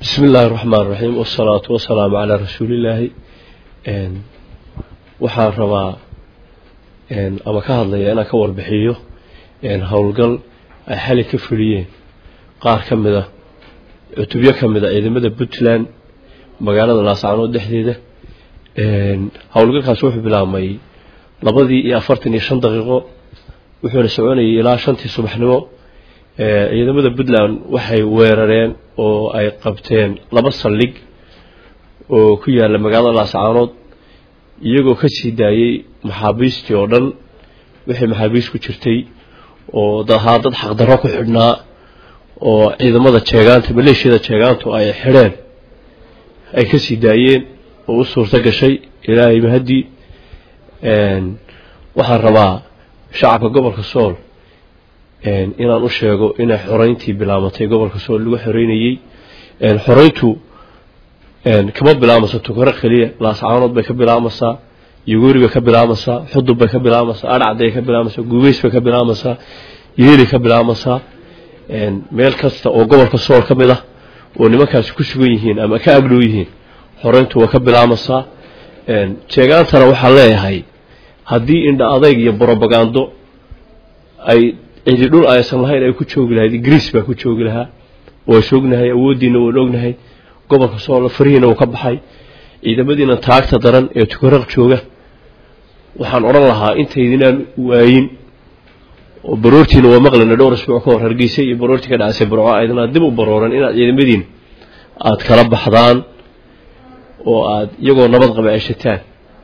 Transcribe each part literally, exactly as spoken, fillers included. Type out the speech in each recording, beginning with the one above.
بسم الله الرحمن الرحيم والصلاة والسلام على رسول الله. إن وحان ربا إن أما كهذا أنا كور بحيه إن هولقل حالي كفريين قار كمذا تبيه كمذا إذا مذا بتلان مجانا الناسعانو دحديده إن هولقل خاسوح بلا ماي لبضي يافرتني شن دقيقة وحنا سووني إلى شنتي صبح نمو إذا مذا بدلان وحي ويررين oo ay qabteen laba saldhig oo ku yaala magaalada Laascaanood iyagoo ka sii daayay maxaabiistii oo dhan wixii maxaabiis ku jirtay oo dad xaq darro ku xidhnaa oo ciidamada jeegaanta maleeshiyada jeegaantu ay xireen ay ka sii daayeen oo u suurta gashay ilaahay mahadi een waxaan rabaa shacabka gobolka Sool إن إن أشياء إن حرينتي بلامتي قبل كسول لو حريني إن حرينتو إن كم بلامسة تكرر خليه لاسعانات بكبلامسة يجوري بكبلامسة حد بكبلامسة أرعد بكبلامسة جويس بكبلامسة يهري كبلامسة إن ملكسة أو قبل كسول كمله ونمكاس كشويهين أما كأبلويهين حرينتو وكبلامسة إن شجعان ترى وحلاي هاي هذه إن أضيق يبربغاندو أي إذا دول آية سماهين أي كتشوج لها دي جريس بكتشوج لها وشوجنا هي أودينا ولوجنا هي قبل كسول فرينا وكبحي إذا بدينا تاعك تدرن يتكرر كتشوجه وحن أرى لها أنت يدينا وين وبرورتين ومغلنا دور أسبوع كور هرجيسي برورتي كده عسى برعاء إذا ندبوا برورا إن إذا بدين أتكرب حضان وأد يجوا نبض قبل عشتان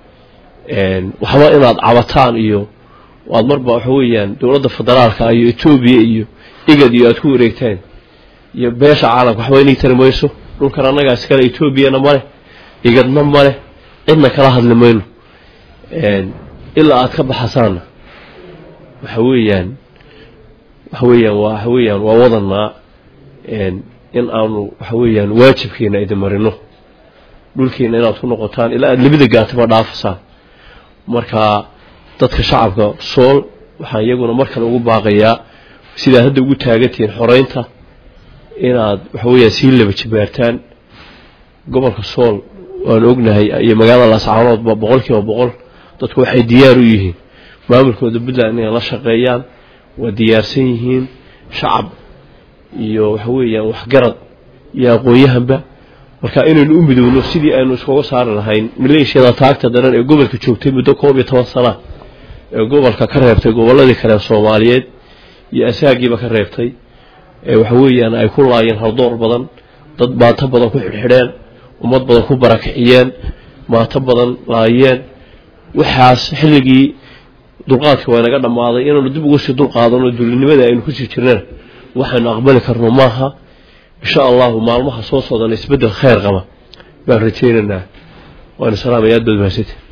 وحوائنا عواتان إيو وأمر حويا دولة الفدرالك أي إثيوبيا أيو إيجاد يأتوا ريتين يبيش عالم حويني ترميسو لو كان أنا قاعد سكال إثيوبيا نمره إيجاد نمره إن كراهة المين إلا أتكب حسان حويا حويا وحويا ووضعنا إن إن أنو حويا واجب كينا إذا مرنو دول كينا نعطوا نقطان إلا اللي بدي قاعد تبغى مركا dadka shacabka Sool waxaan iyaguna markan ugu baaqayaa sida hadda ugu taagateen xoreynta inaad wax weeye si laba jibaartaan gobolka Sool waan ognahay iyo magaalada Laascaanood ba boqolkiiba boqol dadku waxay diyaar u yihiin maamulkooda Puntland inay la shaqeeyaan waa diyaarsan yihiin shacab iyo wax weeye wax garad iyo aqoonyahanba marka inaynu u midowno sidii aynu isku saari lahayn maleeshiyada taagta daran ee gobolka joogtay muddo koob iyo toban sano gobolka ka reebtay goboladii kale Soomaaliyeed iyo asaagiiba ka reebtay ee waxa weeyaan ay ku laayeen haldoor badan dad baata badan ku xidhxidheen ummad badan ku barakiciyeen maata badan laayeen waxaas xilligii dulqaadka waa naga dhamaaday inuu dib ugu sii dulqaadano dulinimada aynu ku sii jirnaan waxaan aqbali karno maaha insha Allah maalmaha soo socdana isbedel khayr qaba baan rajaynaynaa waan salaamayaa dad baasite